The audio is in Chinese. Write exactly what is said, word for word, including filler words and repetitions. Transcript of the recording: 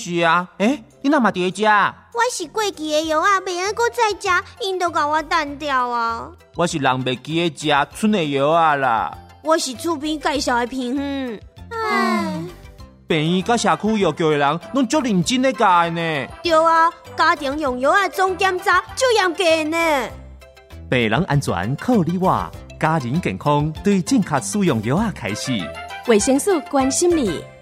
食。诶，你哪嘛伫食？ 我是过期的药啊，袂晓搁再食，因都甲我淡掉啊。 我是人袂记得食剩的药啊啦。 我是厝边介绍的偏方。唉， 病院甲社区药局的人拢足认真咧教的呢。 对啊，家庭用药啊总检查足严格的呢。 病人安全靠你我，家人健康对正确使用药啊开始。 卫生署关心你。